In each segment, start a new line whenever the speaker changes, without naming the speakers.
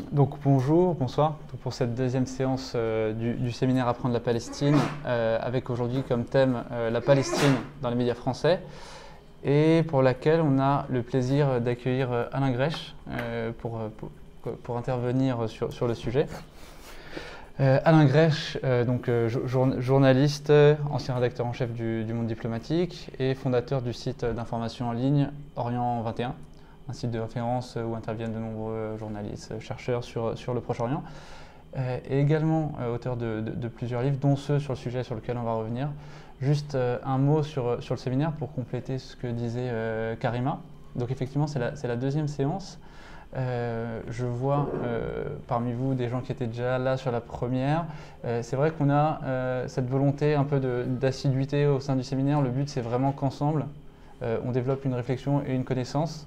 Donc bonjour, bonsoir pour cette deuxième séance du séminaire Apprendre la Palestine avec aujourd'hui comme thème la Palestine dans les médias français et pour laquelle on a le plaisir d'accueillir Alain Grech pour intervenir sur le sujet. Alain Grech, journaliste, ancien rédacteur en chef du Monde diplomatique et fondateur du site d'information en ligne Orient 21. Un site de référence où interviennent de nombreux journalistes, chercheurs sur le Proche-Orient, et également auteur de plusieurs livres, dont ceux sur le sujet sur lequel on va revenir. Juste un mot sur le séminaire pour compléter ce que disait Karima. Donc effectivement, c'est la deuxième séance. Je vois parmi vous des gens qui étaient déjà là sur la première. C'est vrai qu'on a cette volonté un peu d'assiduité au sein du séminaire. Le but, c'est vraiment qu'ensemble, on développe une réflexion et une connaissance.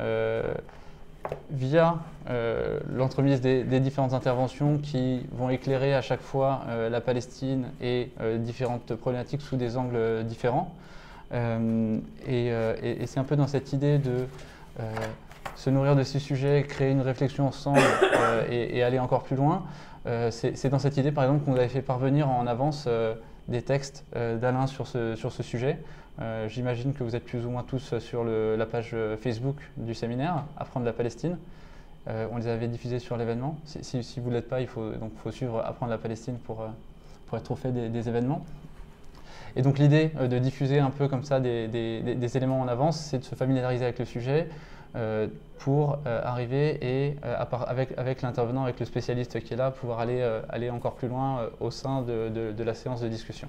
Via l'entremise des différentes interventions qui vont éclairer à chaque fois la Palestine et différentes problématiques sous des angles différents. Et c'est un peu dans cette idée de se nourrir de ces sujets, créer une réflexion ensemble et aller encore plus loin. C'est dans cette idée, par exemple, qu'on avait fait parvenir en avance des textes d'Alain sur ce sujet. J'imagine que vous êtes plus ou moins tous sur la page Facebook du séminaire, Apprendre la Palestine. On les avait diffusés sur l'événement. Si vous ne l'êtes pas, il faut suivre Apprendre la Palestine pour être au fait des événements. Et donc l'idée de diffuser un peu comme ça des éléments en avance, c'est de se familiariser avec le sujet pour arriver et avec l'intervenant, avec le spécialiste qui est là, pouvoir aller encore plus loin au sein de la séance de discussion.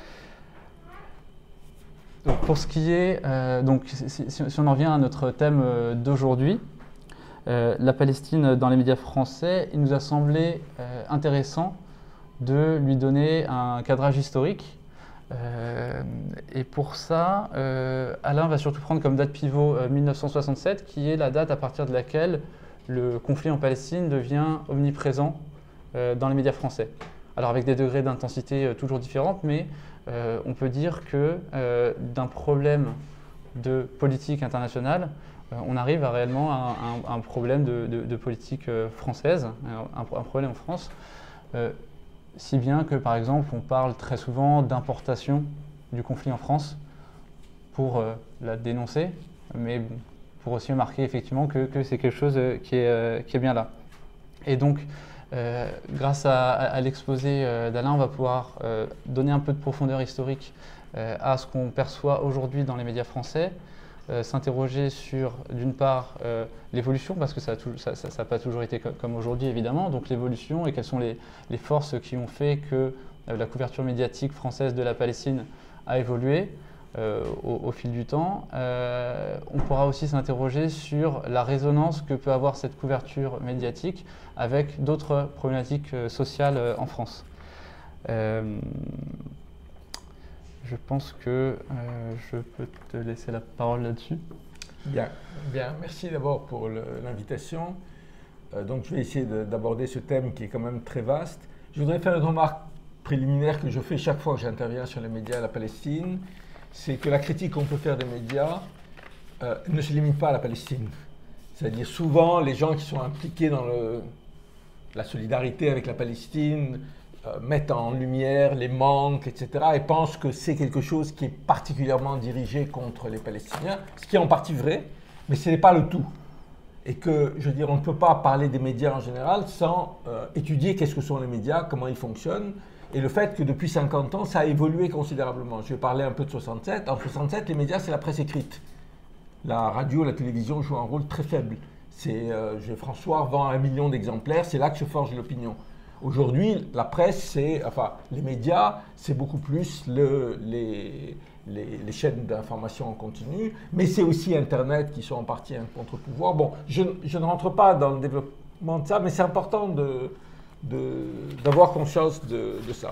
Donc pour ce qui est, si on en revient à notre thème d'aujourd'hui, la Palestine dans les médias français, il nous a semblé intéressant de lui donner un cadrage historique. Et pour ça, Alain va surtout prendre comme date pivot 1967, qui est la date à partir de laquelle le conflit en Palestine devient omniprésent dans les médias français. Alors avec des degrés d'intensité toujours différentes, mais on peut dire que d'un problème de politique internationale, on arrive réellement à un problème de politique française, un problème en France, si bien que par exemple on parle très souvent d'importation du conflit en France pour la dénoncer, mais pour aussi marquer effectivement que c'est quelque chose qui est bien là. Et donc, grâce à l'exposé d'Alain, on va pouvoir donner un peu de profondeur historique à ce qu'on perçoit aujourd'hui dans les médias français, s'interroger sur, d'une part, l'évolution, parce que ça n'a pas toujours été comme aujourd'hui, évidemment, donc l'évolution et quelles sont les forces qui ont fait que la couverture médiatique française de la Palestine a évolué au fil du temps. On pourra aussi s'interroger sur la résonance que peut avoir cette couverture médiatique avec d'autres problématiques sociales en France. Je pense que je peux te laisser la parole là-dessus.
Bien. Merci d'abord pour l'invitation. Donc je vais essayer d'aborder ce thème qui est quand même très vaste. Je voudrais faire une remarque préliminaire que je fais chaque fois que j'interviens sur les médias à la Palestine. C'est que la critique qu'on peut faire des médias ne se limite pas à la Palestine. C'est-à-dire souvent les gens qui sont impliqués dans la solidarité avec la Palestine mettent en lumière les manques, etc. et pensent que c'est quelque chose qui est particulièrement dirigé contre les Palestiniens, ce qui est en partie vrai, mais ce n'est pas le tout. Et que, je veux dire, on ne peut pas parler des médias en général sans étudier qu'est-ce que sont les médias, comment ils fonctionnent, et le fait que depuis 50 ans, ça a évolué considérablement. Je vais parler un peu de 67. En 67, les médias, c'est la presse écrite. La radio, la télévision jouent un rôle très faible. François vend 1 million d'exemplaires, c'est là que se forge l'opinion. Aujourd'hui, la presse, les médias, c'est beaucoup plus les chaînes d'information en continu, mais c'est aussi Internet qui sont en partie un contre-pouvoir. Bon, je ne rentre pas dans le développement de ça, mais c'est important d'avoir conscience de ça.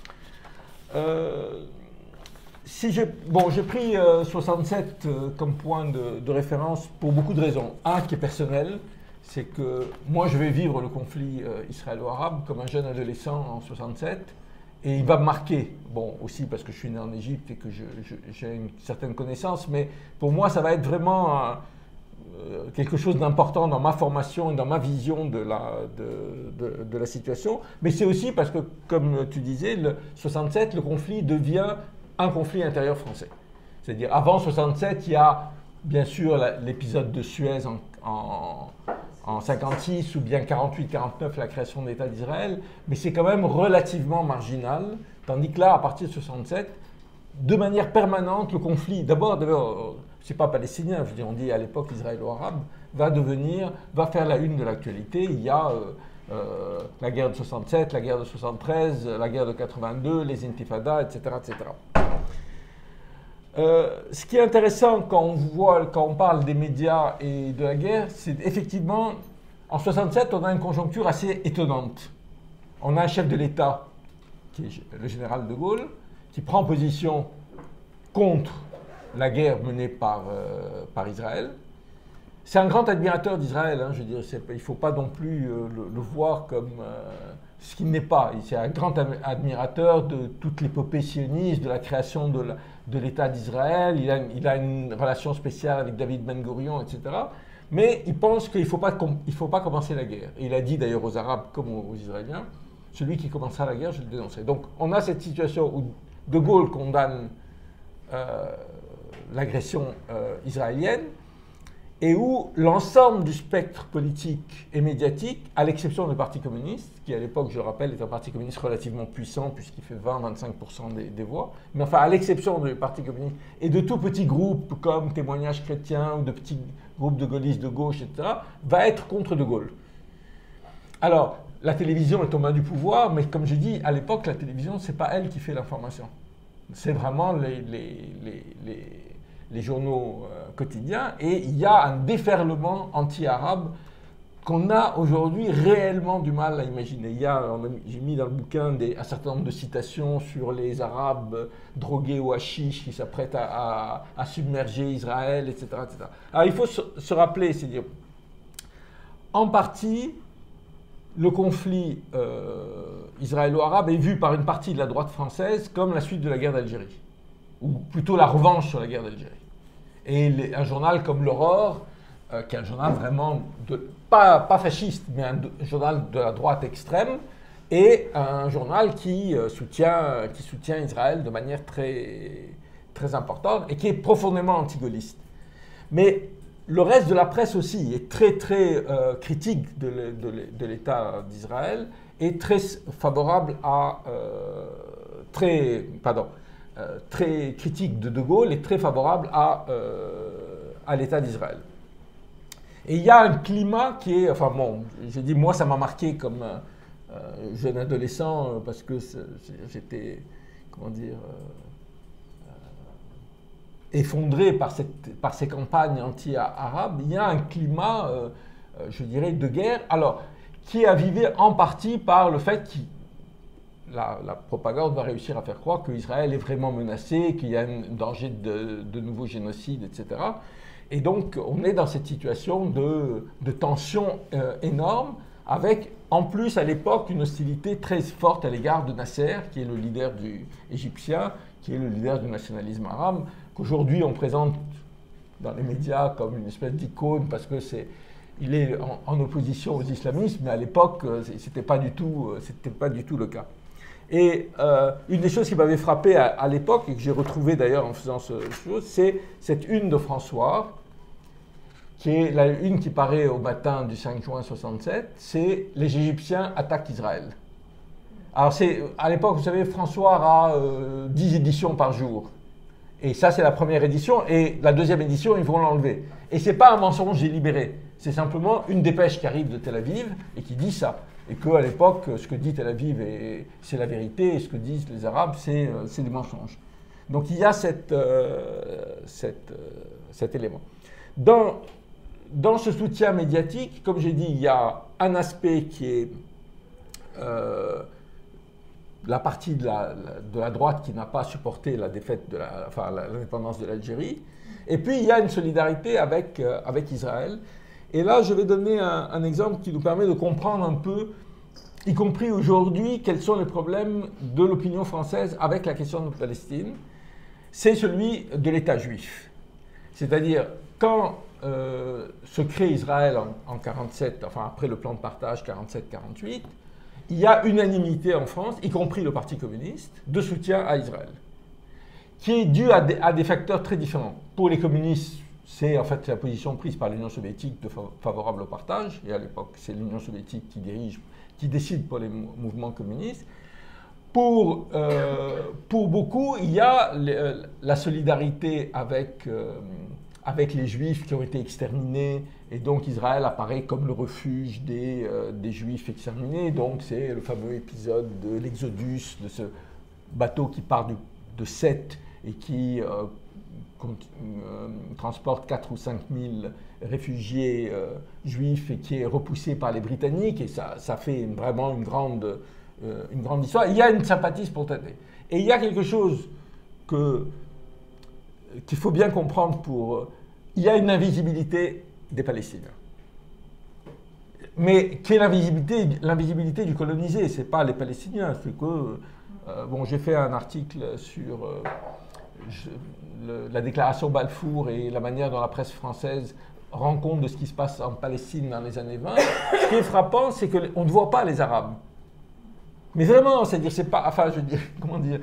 J'ai pris 67 comme point de référence pour beaucoup de raisons. Un qui est personnel, c'est que moi je vais vivre le conflit israélo-arabe comme un jeune adolescent en 67 et il va me marquer. Bon, aussi parce que je suis né en Égypte et que j'ai une certaine connaissance, mais pour moi ça va être vraiment quelque chose d'important dans ma formation et dans ma vision de la situation, mais c'est aussi parce que, comme tu disais, le 67, le conflit devient un conflit intérieur français. C'est-à-dire, avant 67, il y a bien sûr l'épisode de Suez en 56 ou bien 48-49, la création de l'État d'Israël, mais c'est quand même relativement marginal, tandis que là, à partir de 67, de manière permanente, le conflit, d'abord, c'est pas palestinien, je veux dire, on dit à l'époque israélo-arabe, va faire la une de l'actualité. Il y a la guerre de 67, la guerre de 73, la guerre de 82, les intifadas, etc., etc. Ce qui est intéressant quand on parle des médias et de la guerre, c'est effectivement, en 67, on a une conjoncture assez étonnante. On a un chef de l'État, qui est le général de Gaulle, qui prend position contre la guerre menée par Israël. C'est un grand admirateur d'Israël, hein, je veux dire, il ne faut pas non plus le voir comme ce qu'il n'est pas. C'est un grand admirateur de toute l'épopée sioniste, de la création de l'État d'Israël. Il a une relation spéciale avec David Ben Gourion, etc. Mais il pense qu'il ne faut pas commencer la guerre. Et il a dit d'ailleurs aux Arabes comme aux Israéliens, celui qui commencera la guerre, je le dénoncerai. Donc on a cette situation où De Gaulle condamne l'agression israélienne, et où l'ensemble du spectre politique et médiatique, à l'exception du Parti communiste, qui à l'époque, je le rappelle, est un parti communiste relativement puissant, puisqu'il fait 20-25% des voix, mais enfin à l'exception du Parti communiste, et de tout petits groupes comme Témoignages chrétiens, ou de petits groupes de gaullistes de gauche, etc., va être contre De Gaulle. Alors, la télévision est aux mains du pouvoir, mais comme je dis, à l'époque, la télévision, ce n'est pas elle qui fait l'information. C'est vraiment les journaux quotidiens, et il y a un déferlement anti-arabe qu'on a aujourd'hui réellement du mal à imaginer. J'ai mis dans le bouquin un certain nombre de citations sur les Arabes drogués au hashish qui s'apprêtent à submerger Israël, etc., etc. Alors il faut se rappeler, c'est-à-dire, en partie, le conflit israélo-arabe est vu par une partie de la droite française comme la suite de la guerre d'Algérie, ou plutôt la revanche sur la guerre d'Algérie. Et un journal comme l'Aurore, qui est un journal vraiment, pas fasciste, mais un journal de la droite extrême, et un journal qui soutient Israël de manière très, très importante, et qui est profondément anti-gaulliste. Mais le reste de la presse aussi est très, très critique de l'État d'Israël, et très favorable très critique de Gaulle et très favorable à l'État d'Israël. Et il y a un climat qui est, enfin bon, j'ai dit, moi ça m'a marqué comme jeune adolescent parce que j'étais, comment dire, effondré par ces campagnes anti-arabes. Il y a un climat, je dirais, de guerre, alors qui est avivé en partie par le fait que la propagande va réussir à faire croire qu'Israël est vraiment menacé, qu'il y a un danger de nouveaux génocides, etc. Et donc, on est dans cette situation de tension énorme, avec en plus à l'époque une hostilité très forte à l'égard de Nasser, qui est le leader égyptien, qui est le leader du nationalisme arabe, qu'aujourd'hui on présente dans les médias comme une espèce d'icône, parce que il est en opposition aux islamistes, mais à l'époque, c'était pas du tout le cas. Et une des choses qui m'avait frappé à l'époque, et que j'ai retrouvé d'ailleurs en faisant ce chose, c'est cette une de François, qui est la une qui paraît au matin du 5 juin 67, c'est « Les Égyptiens attaquent Israël ». Alors à l'époque, vous savez, François a 10 éditions par jour. Et ça, c'est la première édition, et la deuxième édition, ils vont l'enlever. Et ce n'est pas un mensonge délibéré, c'est simplement une dépêche qui arrive de Tel Aviv et qui dit ça. Et qu'à l'époque, ce que dit Tel Aviv, c'est la vérité, et ce que disent les Arabes, c'est des mensonges. Donc il y a cet élément. Dans ce soutien médiatique, comme j'ai dit, il y a un aspect qui est la partie de la droite qui n'a pas supporté la défaite, l'indépendance de l'Algérie. Et puis il y a une solidarité avec Israël. Et là, je vais donner un exemple qui nous permet de comprendre un peu, y compris aujourd'hui, quels sont les problèmes de l'opinion française avec la question de Palestine. C'est celui de l'État juif. C'est-à-dire, quand se crée Israël en 47, enfin après le plan de partage 47-48, il y a unanimité en France, y compris le Parti communiste, de soutien à Israël, qui est dû à des facteurs très différents. Pour les communistes, c'est en fait la position prise par l'Union soviétique favorable au partage, et à l'époque, c'est l'Union soviétique qui décide pour les mouvements communistes. Pour beaucoup, il y a la solidarité avec les Juifs qui ont été exterminés, et donc Israël apparaît comme le refuge des Juifs exterminés. Donc c'est le fameux épisode de l'Exodus, de ce bateau qui part de Sète et qui transporte 4 ou 5 000 réfugiés juifs et qui est repoussé par les Britanniques, et ça fait vraiment une grande histoire. Il y a une sympathie spontanée. Et il y a quelque chose qu'il faut bien comprendre il y a une invisibilité des Palestiniens. Mais qui est l'invisibilité du colonisé, ce n'est pas les Palestiniens, c'est que... j'ai fait un article sur la déclaration Balfour et la manière dont la presse française rend compte de ce qui se passe en Palestine dans les années 20. Ce qui est frappant, c'est qu'on ne voit pas les Arabes. Mais vraiment, c'est-à-dire, c'est pas... Enfin, je veux dire, comment dire...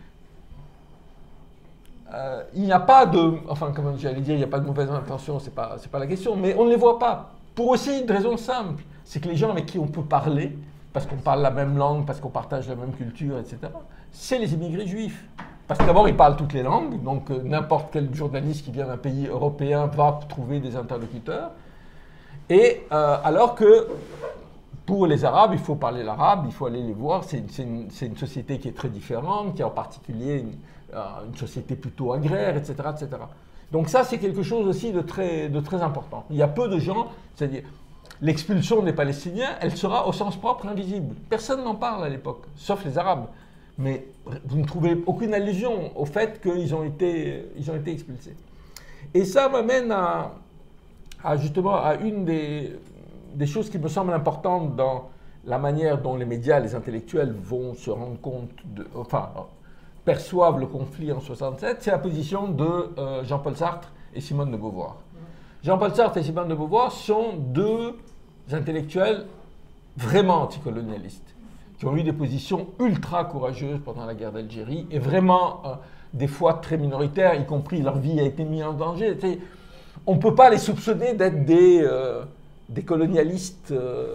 il n'y a pas de... Enfin, comment j'allais dire, il n'y a pas de mauvaise intention, c'est pas la question, mais on ne les voit pas. Pour aussi une raison simple, c'est que les gens avec qui on peut parler, parce qu'on parle la même langue, parce qu'on partage la même culture, etc., c'est les immigrés juifs. Parce que d'abord, ils parlent toutes les langues, donc n'importe quel journaliste qui vient d'un pays européen va trouver des interlocuteurs. Et alors que pour les Arabes, il faut parler l'arabe, il faut aller les voir, c'est une société qui est très différente, qui est en particulier une société plutôt agraire, etc., etc. Donc ça, c'est quelque chose aussi de très important. Il y a peu de gens, c'est-à-dire... L'expulsion des Palestiniens, elle sera au sens propre invisible. Personne n'en parle à l'époque, sauf les Arabes. Mais vous ne trouvez aucune allusion au fait qu'ils ont été expulsés. Et ça m'amène justement à une des choses qui me semble importante dans la manière dont les médias, les intellectuels vont se rendre compte, perçoivent le conflit en 67, c'est la position de Jean-Paul Sartre et Simone de Beauvoir. Jean-Paul Sartre et Simone de Beauvoir sont deux intellectuels vraiment anticolonialistes, qui ont eu des positions ultra courageuses pendant la guerre d'Algérie, et vraiment, des fois, très minoritaires, y compris leur vie a été mise en danger. On ne peut pas les soupçonner d'être des colonialistes.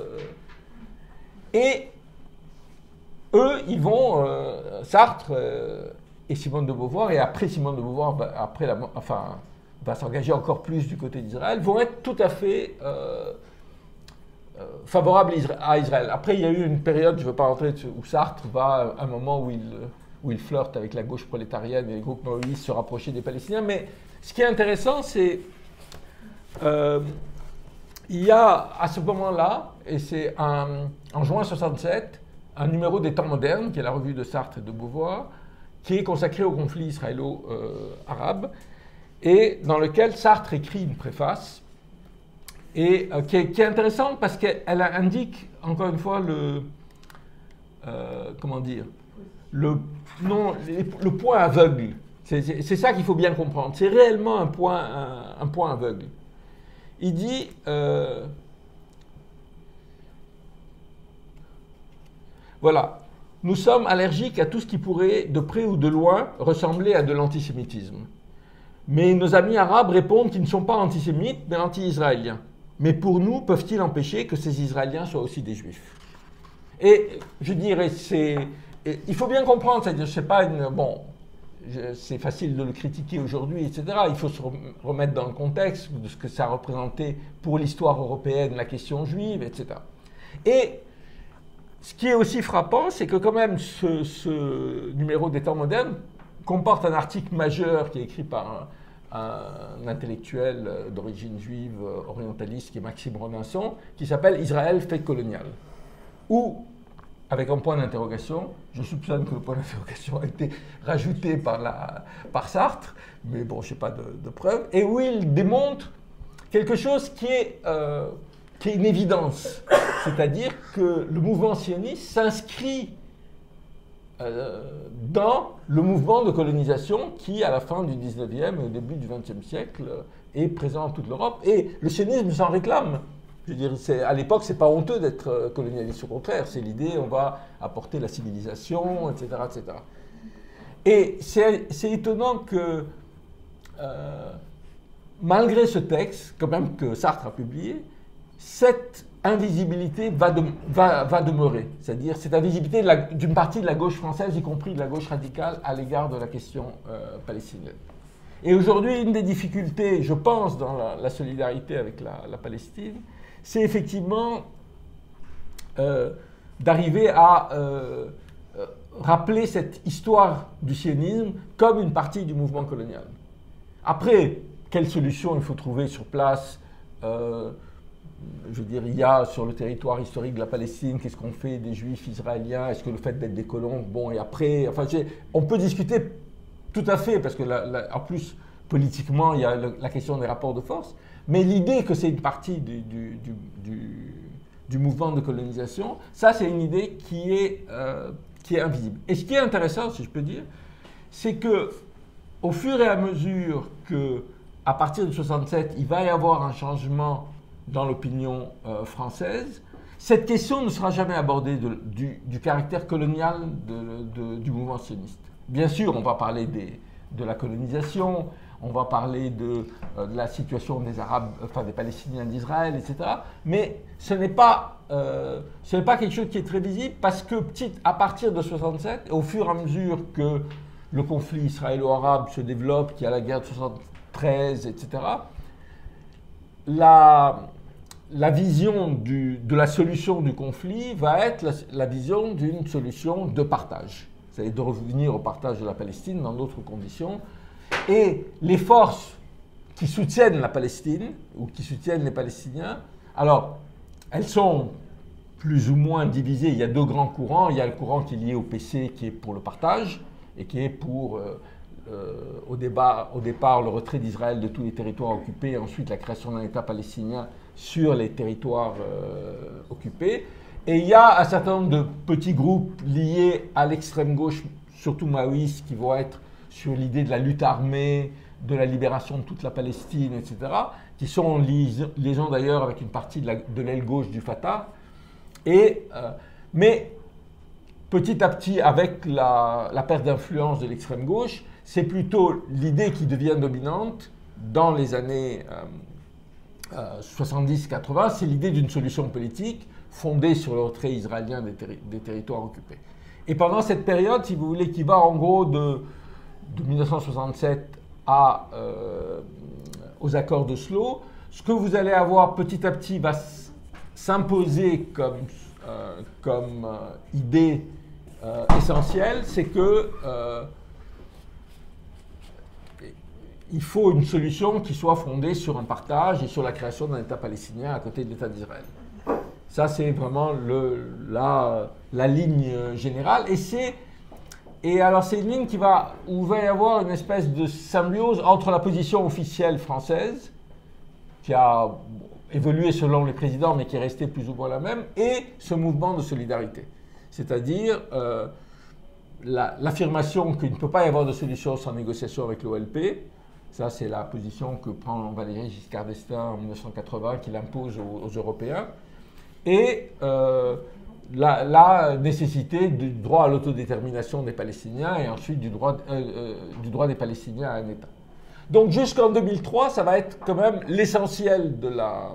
Et eux, ils vont, Sartre et Simone de Beauvoir, et après Simone de Beauvoir, va s'engager encore plus du côté d'Israël, vont être tout à fait favorables à Israël. Après, il y a eu une période, je ne veux pas rentrer dessus, où Sartre va à un moment où il flirte avec la gauche prolétarienne et les groupes maoïstes se rapprocher des Palestiniens. Mais ce qui est intéressant, c'est il y a à ce moment-là, et c'est en juin 67, un numéro des Temps modernes, qui est la revue de Sartre et de Beauvoir, qui est consacré au conflit israélo-arabe, et dans lequel Sartre écrit une préface, et qui est intéressante parce qu'elle indique, encore une fois, le point aveugle. C'est ça qu'il faut bien comprendre. C'est réellement un point aveugle. Il dit... voilà. Nous sommes allergiques à tout ce qui pourrait, de près ou de loin, ressembler à de l'antisémitisme. Mais nos amis arabes répondent qu'ils ne sont pas antisémites, mais anti-israéliens. Mais pour nous, peuvent-ils empêcher que ces Israéliens soient aussi des Juifs? Et je dirais, il faut bien comprendre, c'est-à-dire, c'est pas c'est facile de le critiquer aujourd'hui, etc. Il faut se remettre dans le contexte de ce que ça a représenté pour l'histoire européenne, la question juive, etc. Et ce qui est aussi frappant, c'est que quand même ce numéro des Temps modernes comporte un article majeur qui est écrit par un intellectuel d'origine juive orientaliste qui est Maxime Robinson, qui s'appelle « Israël, fait colonial », où, avec un point d'interrogation, je soupçonne que le point d'interrogation a été rajouté par Sartre, mais bon, je n'ai pas de preuves, et où il démontre quelque chose qui est une évidence, c'est-à-dire que le mouvement sioniste s'inscrit dans le mouvement de colonisation qui, à la fin du 19e et au début du 20e siècle, est présent dans toute l'Europe. Et le sionisme s'en réclame. Je veux dire, à l'époque, c'est pas honteux d'être colonialiste, au contraire. C'est l'idée, on va apporter la civilisation, etc. etc. Et c'est étonnant que, malgré ce texte, quand même que Sartre a publié, cette invisibilité va demeurer. C'est-à-dire cette invisibilité d'une partie de la gauche française, y compris de la gauche radicale, à l'égard de la question palestinienne. Et aujourd'hui, une des difficultés, je pense, dans la solidarité avec la Palestine, c'est effectivement d'arriver à rappeler cette histoire du sionisme comme une partie du mouvement colonial. Après, quelle solution il faut trouver sur place je veux dire, il y a sur le territoire historique de la Palestine, qu'est-ce qu'on fait des Juifs israéliens? Est-ce que le fait d'être des colons, bon, et après, enfin, on peut discuter tout à fait, parce que en plus, politiquement, il y a la question des rapports de force, mais l'idée que c'est une partie du mouvement de colonisation, ça, c'est une idée qui est invisible. Et ce qui est intéressant, si je peux dire, c'est que au fur et à mesure que, à partir de 67, il va y avoir un changement dans l'opinion française, cette question ne sera jamais abordée du caractère colonial du mouvement sioniste. Bien sûr, on va parler de la colonisation, on va parler de la situation des Arabes, enfin des Palestiniens d'Israël, etc. Mais ce n'est pas quelque chose qui est très visible parce que à partir de 67, au fur et à mesure que le conflit israélo-arabe se développe, qu'il y a la guerre de 73, etc., la vision de la solution du conflit va être la vision d'une solution de partage. C'est-à-dire de revenir au partage de la Palestine dans d'autres conditions. Et les forces qui soutiennent la Palestine, ou qui soutiennent les Palestiniens, alors, elles sont plus ou moins divisées. Il y a deux grands courants. Il y a le courant qui est lié au PC, qui est pour le partage, et qui est pour, au départ, le retrait d'Israël de tous les territoires occupés, et ensuite la création d'un État palestinien sur les territoires occupés. Et il y a un certain nombre de petits groupes liés à l'extrême gauche, surtout maoïstes, qui vont être sur l'idée de la lutte armée, de la libération de toute la Palestine, etc., qui sont en liaison d'ailleurs avec une partie de l'aile gauche du Fatah. Mais petit à petit, avec la perte d'influence de l'extrême gauche, c'est plutôt l'idée qui devient dominante dans les années 70-80, c'est l'idée d'une solution politique fondée sur le retrait israélien des territoires occupés. Et pendant cette période, si vous voulez, qui va en gros de 1967 aux accords d'Oslo, ce que vous allez avoir petit à petit va s'imposer comme idée essentielle, c'est que il faut une solution qui soit fondée sur un partage et sur la création d'un État palestinien à côté de l'État d'Israël. Ça, c'est vraiment la ligne générale. Et alors, c'est une ligne où il va y avoir une espèce de symbiose entre la position officielle française, qui a évolué selon les présidents, mais qui est restée plus ou moins la même, et ce mouvement de solidarité. C'est-à-dire l'affirmation qu'il ne peut pas y avoir de solution sans négociation avec l'OLP. Ça, c'est la position que prend Valéry Giscard d'Estaing en 1980, qu'il impose aux Européens. Et la nécessité du droit à l'autodétermination des Palestiniens et ensuite du droit des Palestiniens à un État. Donc jusqu'en 2003, ça va être quand même l'essentiel de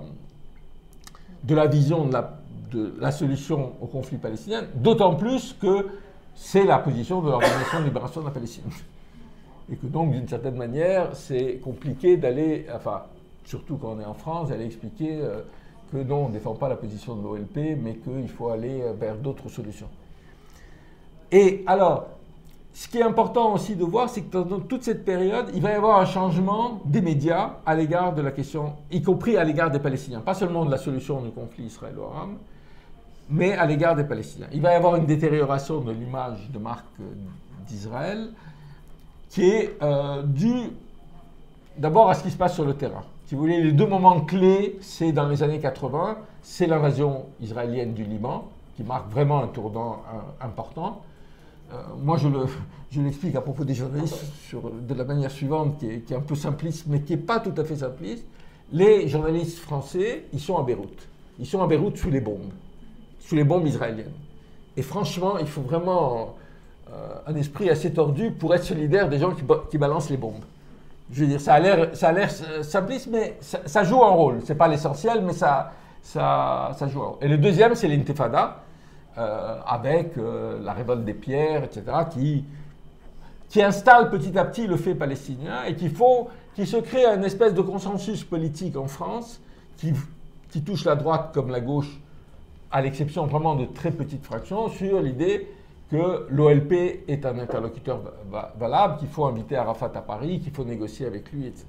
la vision de la solution au conflit palestinien, d'autant plus que c'est la position de l'Organisation de libération de la Palestine. Et que donc, d'une certaine manière, c'est compliqué d'aller, enfin, surtout quand on est en France, d'aller expliquer que non, on ne défend pas la position de l'OLP, mais qu'il faut aller vers d'autres solutions. Et alors, ce qui est important aussi de voir, c'est que dans toute cette période, il va y avoir un changement des médias à l'égard de la question, y compris à l'égard des Palestiniens, pas seulement de la solution du conflit israélo-arabe, mais à l'égard des Palestiniens. Il va y avoir une détérioration de l'image de marque d'Israël, qui est due d'abord à ce qui se passe sur le terrain. Si vous voulez, les deux moments clés, c'est dans les années 80, c'est l'invasion israélienne du Liban, qui marque vraiment un tournant important. moi, je l'explique à propos des journalistes de la manière suivante, qui est un peu simpliste, mais qui n'est pas tout à fait simpliste. Les journalistes français, ils sont à Beyrouth. Ils sont à Beyrouth sous les bombes israéliennes. Et franchement, il faut vraiment un esprit assez tordu pour être solidaire des gens qui balancent les bombes. Je veux dire, ça a l'air simpliste, mais ça joue un rôle. Ce n'est pas l'essentiel, mais ça joue un rôle. Et le deuxième, c'est l'intifada, avec la révolte des pierres, etc., qui installe petit à petit le fait palestinien et qui se crée une espèce de consensus politique en France qui touche la droite comme la gauche, à l'exception vraiment de très petites fractions, sur l'idée que l'OLP est un interlocuteur valable, qu'il faut inviter Arafat à Paris, qu'il faut négocier avec lui, etc.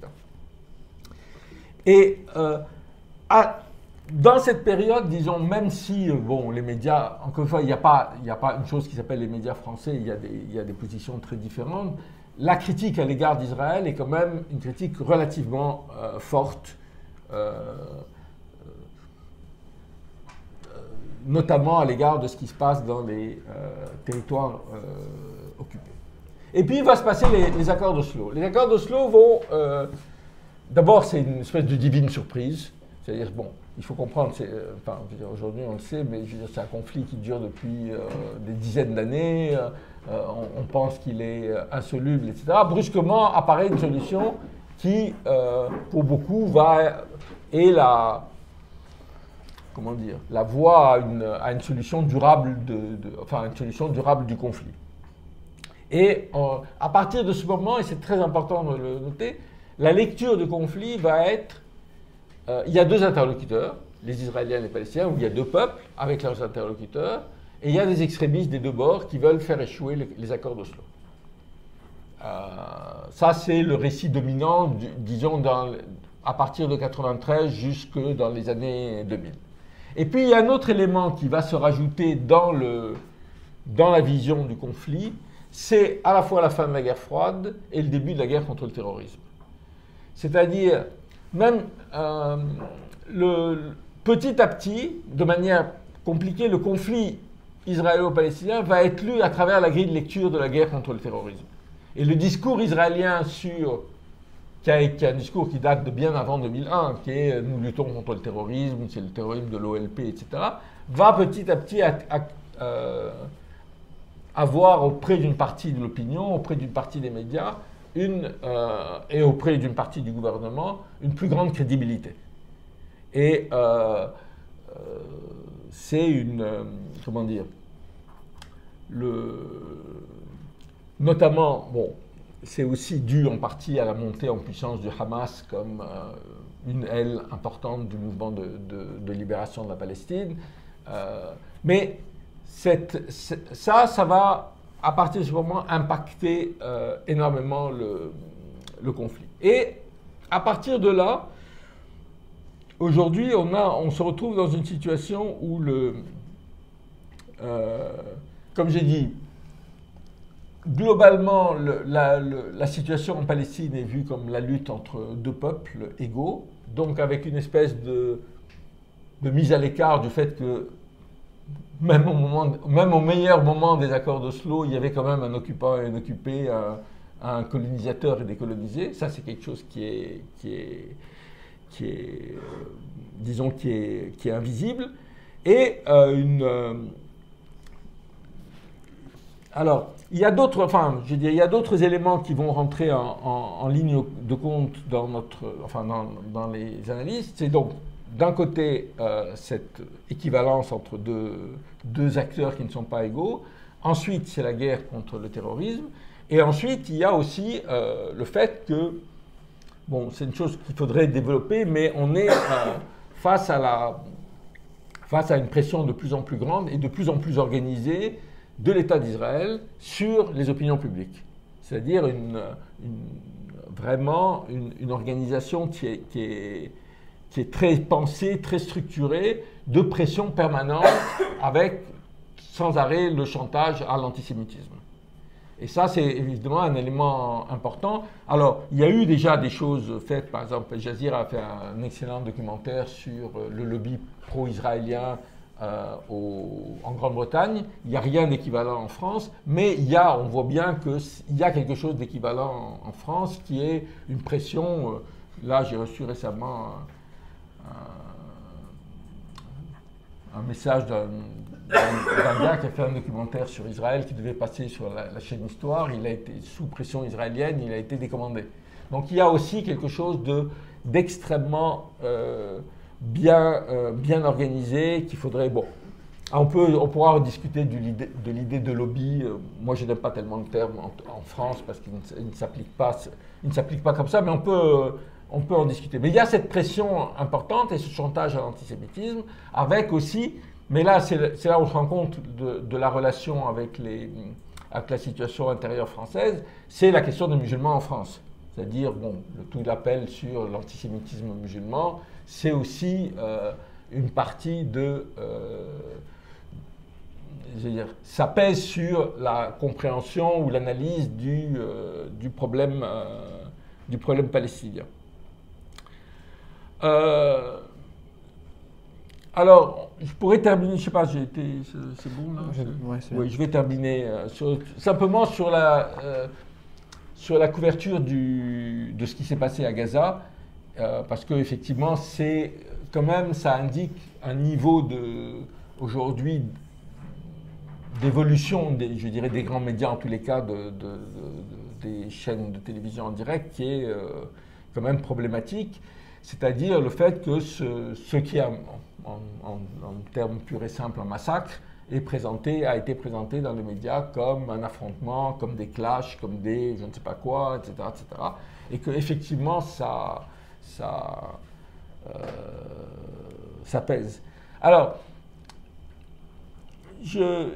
Et dans cette période, disons, même si, bon, les médias, encore une fois, il n'y a pas une chose qui s'appelle les médias français, il y a des positions très différentes, la critique à l'égard d'Israël est quand même une critique relativement forte, notamment à l'égard de ce qui se passe dans les territoires occupés. Et puis, il va se passer les accords d'Oslo. Les accords d'Oslo vont... D'abord, c'est une espèce de divine surprise. C'est-à-dire, bon, il faut comprendre, enfin, aujourd'hui on le sait, mais je veux dire, c'est un conflit qui dure depuis des dizaines d'années. On pense qu'il est insoluble, etc. Brusquement, apparaît une solution qui, pour beaucoup, est la voie à une solution durable une solution durable du conflit. Et à partir de ce moment, et c'est très important de le noter, la lecture du conflit va être, il y a deux interlocuteurs, les Israéliens et les Palestiniens, où il y a deux peuples avec leurs interlocuteurs, et il y a des extrémistes des deux bords qui veulent faire échouer les accords d'Oslo. Ça, c'est le récit dominant, disons, à partir de 1993 jusque dans les années 2000. Et puis, il y a un autre élément qui va se rajouter dans la vision du conflit, c'est à la fois la fin de la guerre froide et le début de la guerre contre le terrorisme. C'est-à-dire, même petit à petit, de manière compliquée, le conflit israélo-palestinien va être lu à travers la grille de lecture de la guerre contre le terrorisme. Et le discours israélien qui est un discours qui date de bien avant 2001, qui est « nous luttons contre le terrorisme, c'est le terrorisme de l'OLP, etc., va petit à petit avoir auprès d'une partie de l'opinion, auprès d'une partie des médias, et auprès d'une partie du gouvernement, une plus grande crédibilité. Et c'est comment dire, notamment, bon, c'est aussi dû en partie à la montée en puissance du Hamas comme une aile importante du mouvement de libération de la Palestine. Mais ça va, à partir de ce moment, impacter énormément le conflit. Et à partir de là, aujourd'hui, on se retrouve dans une situation où, comme j'ai dit, globalement, la situation en Palestine est vue comme la lutte entre deux peuples égaux, donc avec une espèce de mise à l'écart du fait que même au meilleur moment des accords d'Oslo, il y avait quand même un occupant et un occupé, un colonisateur et des colonisés. Ça, c'est quelque chose qui est invisible. Et alors, il y a d'autres éléments qui vont rentrer en ligne de compte dans les analyses. C'est donc, d'un côté, cette équivalence entre deux acteurs qui ne sont pas égaux. Ensuite, c'est la guerre contre le terrorisme. Et ensuite, il y a aussi le fait que, bon, c'est une chose qu'il faudrait développer, mais on est face à une pression de plus en plus grande et de plus en plus organisée de l'État d'Israël sur les opinions publiques. C'est-à-dire vraiment une organisation qui est très pensée, très structurée, de pression permanente, avec sans arrêt le chantage à l'antisémitisme. Et ça, c'est évidemment un élément important. Alors, il y a eu déjà des choses faites, par exemple, Al Jazeera a fait un excellent documentaire sur le lobby pro-israélien en Grande-Bretagne, il n'y a rien d'équivalent en France, mais on voit bien qu'il y a quelque chose d'équivalent en France qui est une pression. Là, j'ai reçu récemment un message d'un gars qui a fait un documentaire sur Israël qui devait passer sur la chaîne Histoire. Il a été sous pression israélienne, il a été décommandé. Donc il y a aussi quelque chose d'extrêmement bien organisé qu'il faudrait... Bon, on pourra rediscuter de l'idée de lobby. Moi, je n'aime pas tellement le terme en France parce qu'il ne s'applique pas comme ça, mais on peut en discuter. Mais il y a cette pression importante et ce chantage à l'antisémitisme, avec aussi, mais là, c'est là où on se rend compte de la relation avec la situation intérieure française, c'est la question des musulmans en France. C'est-à-dire, bon, tout l'appel sur l'antisémitisme musulman, c'est aussi une partie je veux dire, ça pèse sur la compréhension ou l'analyse du problème palestinien. Alors, je pourrais terminer, je ne sais pas, c'est bon là?
Ouais, c'est
oui,
bien.
je vais terminer simplement sur la couverture de ce qui s'est passé à Gaza, parce qu'effectivement, c'est quand même, ça indique un niveau aujourd'hui d'évolution, je dirais, des grands médias, en tous les cas, des chaînes de télévision en direct, qui est quand même problématique. C'est-à-dire le fait que ce qui a, en termes purs et simples, un massacre, a été présenté dans les médias comme un affrontement, comme des clashs, comme des je ne sais pas quoi, etc. etc. Et qu'effectivement, ça pèse. Alors, je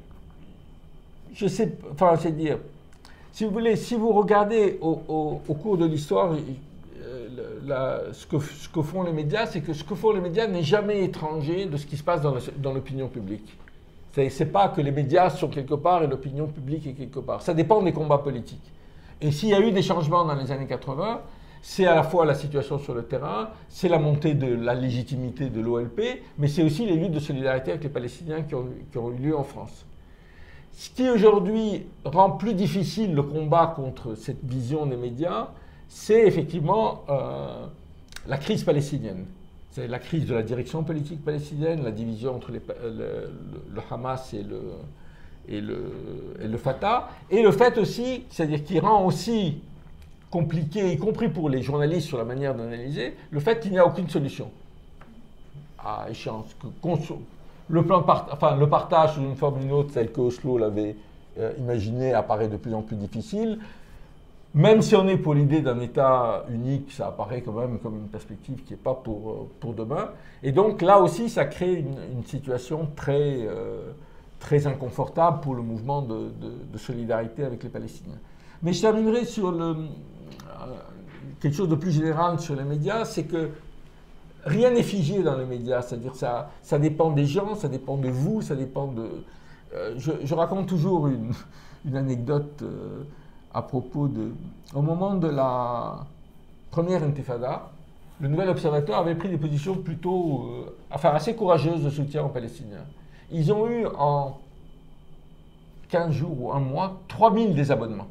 sais, enfin, c'est dire, si vous voulez, si vous regardez au cours de l'histoire, ce que font les médias, c'est que ce que font les médias n'est jamais étranger de ce qui se passe dans l'opinion publique. C'est pas que les médias sont quelque part et l'opinion publique est quelque part. Ça dépend des combats politiques. Et s'il y a eu des changements dans les années 80, c'est à la fois la situation sur le terrain, c'est la montée de la légitimité de l'OLP, mais c'est aussi les luttes de solidarité avec les Palestiniens qui ont eu lieu en France. Ce qui aujourd'hui rend plus difficile le combat contre cette vision des médias, c'est effectivement la crise palestinienne. C'est la crise de la direction politique palestinienne, la division entre le Hamas et le Fatah, et le fait aussi, c'est-à-dire qui rend aussi compliqué, y compris pour les journalistes sur la manière d'analyser, le fait qu'il n'y a aucune solution à échéance. Le partage sous une forme ou une autre, tel que Oslo l'avait imaginé, apparaît de plus en plus difficile. Même si on est pour l'idée d'un État unique, ça apparaît quand même comme une perspective qui n'est pas pour demain. Et donc là aussi, ça crée une situation très inconfortable pour le mouvement de solidarité avec les Palestiniens. Mais je terminerai sur quelque chose de plus général sur les médias, c'est que rien n'est figé dans les médias, c'est-à-dire ça dépend des gens, ça dépend de vous, ça dépend de... je raconte toujours une anecdote à propos au moment de la première intifada, le Nouvel Observateur avait pris des positions plutôt, assez courageuses de soutien aux Palestiniens. Ils ont eu en 15 jours ou un mois 3000 désabonnements.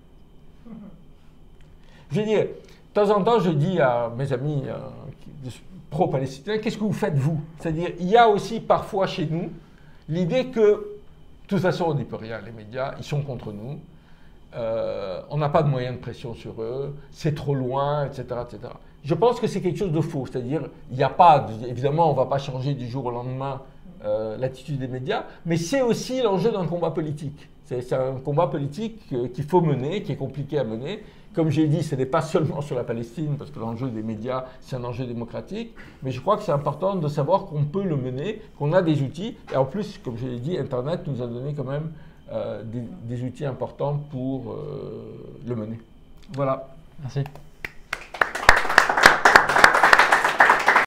Je veux dire, de temps en temps, je dis à mes amis pro-palestiniens, qu'est-ce que vous faites vous? C'est-à-dire, il y a aussi parfois chez nous l'idée que, de toute façon, on n'y peut rien, les médias, ils sont contre nous, on n'a pas de moyens de pression sur eux, c'est trop loin, etc., etc. Je pense que c'est quelque chose de faux, c'est-à-dire, il n'y a pas, évidemment, on ne va pas changer du jour au lendemain l'attitude des médias, mais c'est aussi l'enjeu d'un combat politique. C'est un combat politique qu'il faut mener, qui est compliqué à mener. Comme j'ai dit, ce n'est pas seulement sur la Palestine, parce que l'enjeu des médias, c'est un enjeu démocratique, mais je crois que c'est important de savoir qu'on peut le mener, qu'on a des outils, et en plus, comme je l'ai dit, Internet nous a donné quand même des outils importants pour le mener. Voilà.
Merci.